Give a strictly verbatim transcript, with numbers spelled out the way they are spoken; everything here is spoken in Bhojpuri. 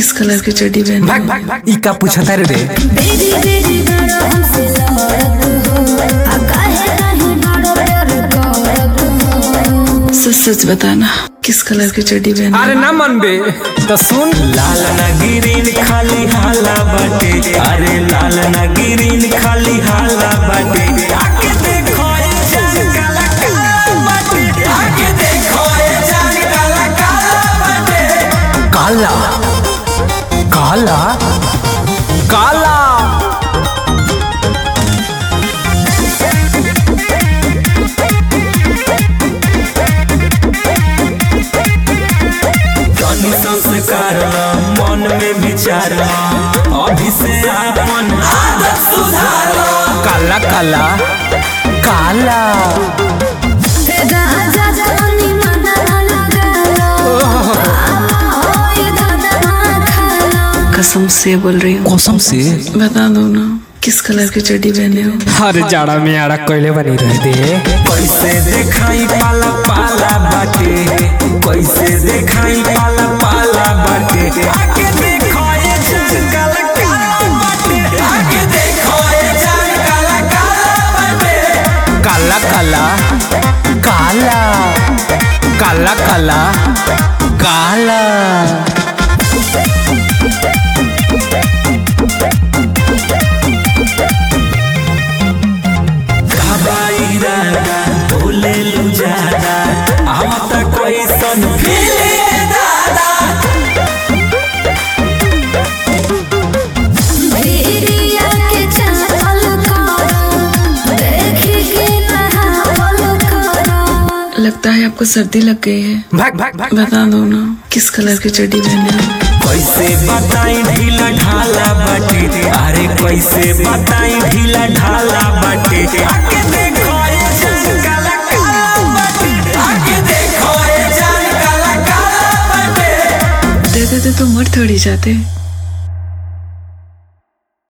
किस कलर की चड्डी पहनी? भाग भाग भाग ई का पूछता रे रे बेरी बेरी बड़ा हमसे लड़त हो आ काहे नहीं बड़ा प्यार करत हो। सच सच बताना किस कलर की चड्डी पहनी? अरे ना मन बे तो सुन। लाल ना गिरीन खाली हाला बाटे, अरे लाल ना गिरीन खाली हाला बाटे। आके देखो ये जान काला काला बाटे, आके देखो ये जान काला काला बाटे। काला काला काला संस्कार मन में विचार अभी से अपन आदत सुधार। काला काला काला तेरा आजा जानी मना लगालो ओ ये दादा खालो। कसम से बोल रही हूँ, कसम से बता दो ना किस कलर की चड्डी पहने हो? हर जाड़ा में आड़ा कोयले बनी रह दे। कैसे दिखाई पाला पाला बाटे, कैसे दिखाई पाला पाला बाटे। आके देखो ये जान काला काला बाटे, आके देखो ये जान काला काला बाटे। काला काला काला काला काला काला बोले लू ज्यादा आवता कैसन फीले दादा। भेड़िया के चाल करो देखी के नहावल करो। लगता है आपको सर्दी लग गई है। भाग भाग भाग बता दो ना किस कलर की चड्डी पहने हो? कैसे बताई ढीला ढाला बाटे, अरे कैसे बताई ढीला ढाला बाटे। आके देखो ये जान काला काला बाटे, आके देखो ये जान काला काला बाटे। दे देते तो मर थोड़ी जाते।